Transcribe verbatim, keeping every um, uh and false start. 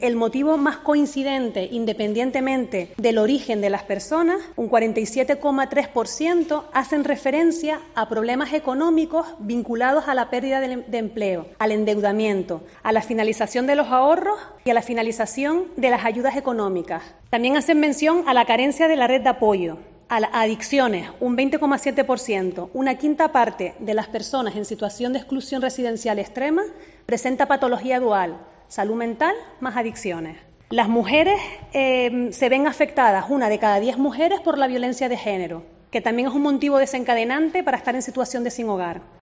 El motivo más coincidente, independientemente del origen de las personas, un cuarenta y siete coma tres por ciento hacen referencia a problemas económicos vinculados a la pérdida de empleo, al endeudamiento, a la finalización de los ahorros y a la finalización de las ayudas económicas. También hacen mención a la carencia de la red de apoyo, a las adicciones, un veinte coma siete por ciento. Una quinta parte de las personas en situación de exclusión residencial extrema presenta patología dual, salud mental más adicciones. Las mujeres eh, se ven afectadas, una de cada diez mujeres, por la violencia de género, que también es un motivo desencadenante para estar en situación de sin hogar.